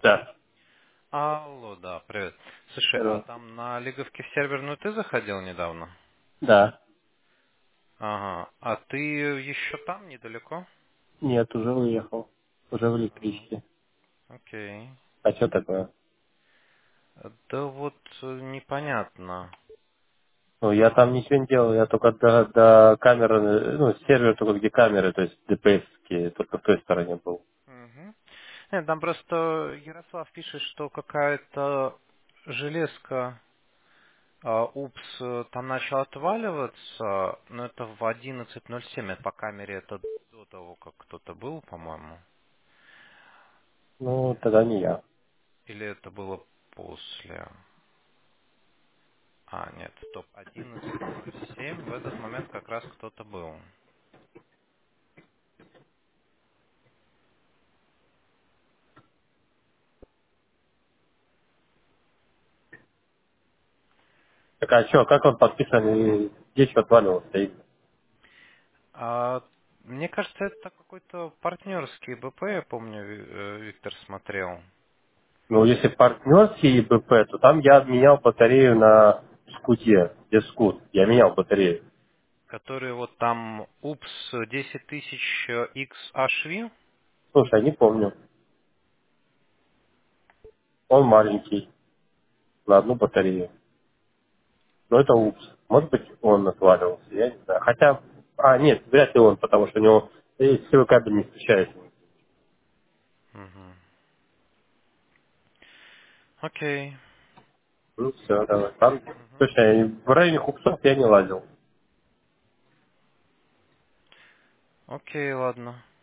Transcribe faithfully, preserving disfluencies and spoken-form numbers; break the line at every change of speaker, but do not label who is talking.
Да.
Алло, да, привет. Слушай, а
Здорово.
там на лиговке в серверную ты заходил недавно?
Да.
Ага. А ты еще там, недалеко?
Нет, уже уехал. Уже в
М,
электричке.
Окей.
А что такое?
Да вот э, непонятно.
Ну, я
А,
там ничего не делал, я только до, до камеры, э, ну, сервер только где камеры, то есть дэ пэ эс-ские, только в той стороне был.
мгм. Нет, там просто Ярослав пишет, что какая-то железка, а, упс, э, там начала отваливаться, но это в одиннадцать ноль семь, это по камере, это до того, как кто-то был, по-моему.
Ну, тогда не я.
Или это было после? А, нет, стоп, одиннадцать ноль семь, в этот момент как раз кто-то был.
Так а что, как он подписан и здесь что отваливал стоит?
А, мне кажется, это какой-то партнерский бэ пэ, я помню, Ви- э, Виктор смотрел.
Ну, если партнерский бэ пэ, то там я менял батарею на скуте, где скут. Я менял батарею.
Который вот там упс десять тысяч икс эйч ви.
Слушай, я не помню. Он маленький, на одну батарею. Но это упс. Может быть, он отваливался, я не знаю. Хотя, а, нет, вряд ли он, потому что у него э, силовой кабель не встречается.
Мгм. Окей.
Ну, все, давай. Там,
Мгм.
слушай, в районе хупсов я не лазил.
Окей, ладно.